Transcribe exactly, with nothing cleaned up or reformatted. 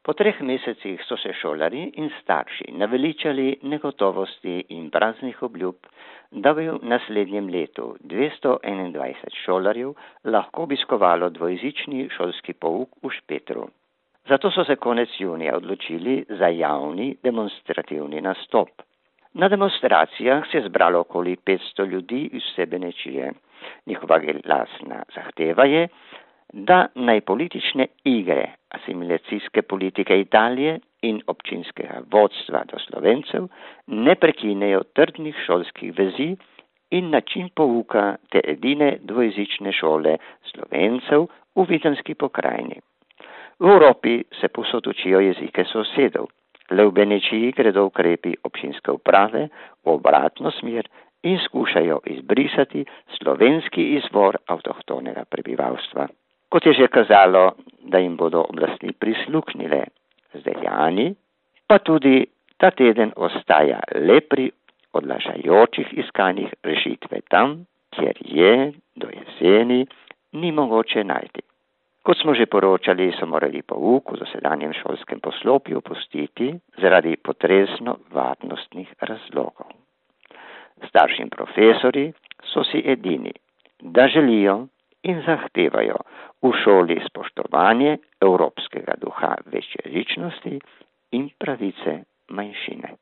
Po treh mesecih so se šolarji in starši naveličali negotovosti in praznih obljub, da bi v naslednjem letu dvesto enaindvajset šolarjev lahko obiskovalo dvojezični šolski pouk v Špetru. Zato so se konec junija odločili za javni demonstrativni nastop. Na demonstracijah se je zbralo okoli petsto ljudi iz vse Benečije. Njihova glasna zahteva je, da naj politične igre asimilacijske politike Italije in občinskega vodstva do Slovencev ne prekinejo trdnih šolskih vezi in način pouka te edine dvojezične šole Slovencev v Videmski pokrajini. V Evropi se povsod učijo jezike sosedov, le v Benečiji gredo ukrepi občinske uprave v obratno smer in skušajo izbrisati slovenski izvor avtohtonega prebivalstva. Kot je že kazalo, da jim bodo oblasti prisluhnile z dejanji, pa tudi ta teden ostaja le pri odlašajočih iskanjih rešitve tam, kjer je do jeseni ni mogoče najti. Kot smo že poročali, so morali pouk v dosedanjem šolskem poslopju pustiti zaradi potresno varnostnih razlogov. Starši in profesorji so si edini, da želijo in zahtevajo v šoli spoštovanje evropskega duha večjezičnosti in pravice manjšine.